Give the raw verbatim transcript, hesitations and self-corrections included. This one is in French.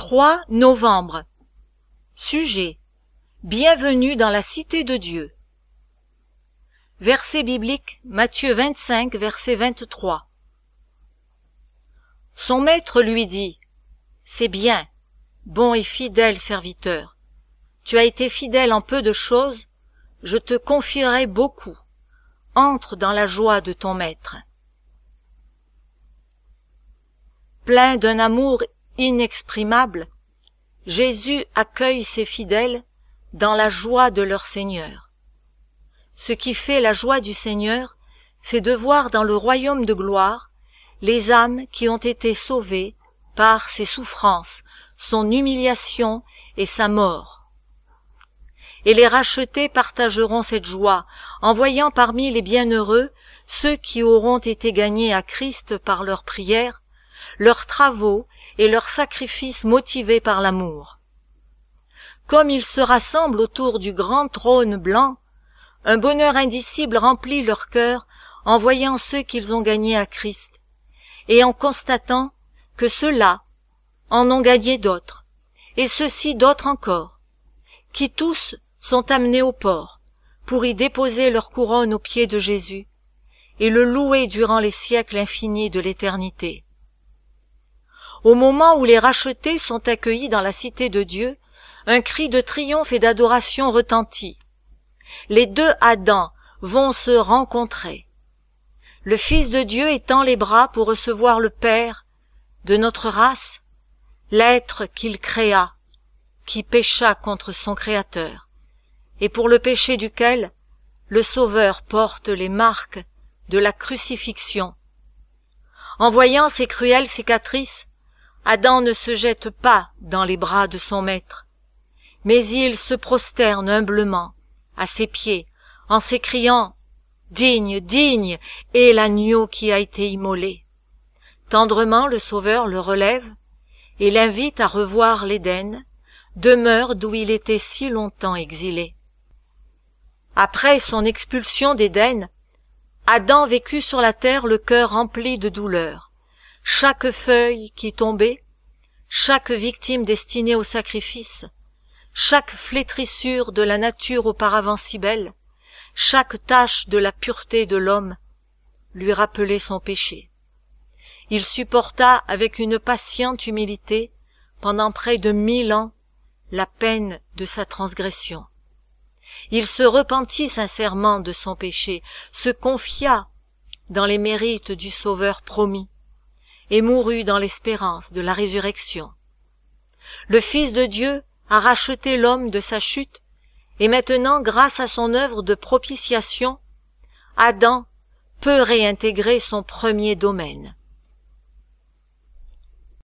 trois novembre. Sujet: Bienvenue dans la cité de Dieu. Verset biblique, Matthieu vingt-cinq, verset vingt-trois. Son maître lui dit: C'est bien, bon et fidèle serviteur. Tu as été fidèle en peu de choses, je te confierai beaucoup. Entre dans la joie de ton maître. Plein d'un amour inexprimable, Jésus accueille ses fidèles dans la joie de leur Seigneur. Ce qui fait la joie du Seigneur, c'est de voir dans le royaume de gloire les âmes qui ont été sauvées par ses souffrances, son humiliation et sa mort. Et les rachetés partageront cette joie en voyant parmi les bienheureux ceux qui auront été gagnés à Christ par leurs prières, leurs travaux et leurs sacrifices motivés par l'amour. Comme ils se rassemblent autour du grand trône blanc, un bonheur indicible remplit leur cœur en voyant ceux qu'ils ont gagnés à Christ, et en constatant que ceux-là en ont gagné d'autres, et ceux-ci d'autres encore, qui tous sont amenés au port pour y déposer leur couronne aux pieds de Jésus et le louer durant les siècles infinis de l'éternité. Au moment où les rachetés sont accueillis dans la cité de Dieu, un cri de triomphe et d'adoration retentit. Les deux Adams vont se rencontrer. Le Fils de Dieu étend les bras pour recevoir le Père de notre race, l'être qu'il créa, qui pécha contre son Créateur, et pour le péché duquel le Sauveur porte les marques de la crucifixion. En voyant ces cruelles cicatrices, Adam ne se jette pas dans les bras de son maître, mais il se prosterne humblement à ses pieds en s'écriant « Digne, digne est l'agneau qui a été immolé ». Tendrement le Sauveur le relève et l'invite à revoir l'Éden, demeure d'où il était si longtemps exilé. Après son expulsion d'Éden, Adam vécut sur la terre le cœur rempli de douleur. Chaque feuille qui tombait, chaque victime destinée au sacrifice, chaque flétrissure de la nature auparavant si belle, chaque tache de la pureté de l'homme lui rappelait son péché. Il supporta avec une patiente humilité pendant près de mille ans la peine de sa transgression. Il se repentit sincèrement de son péché, se confia dans les mérites du Sauveur promis, et mourut dans l'espérance de la résurrection. Le Fils de Dieu a racheté l'homme de sa chute, et maintenant, grâce à son œuvre de propitiation, Adam peut réintégrer son premier domaine.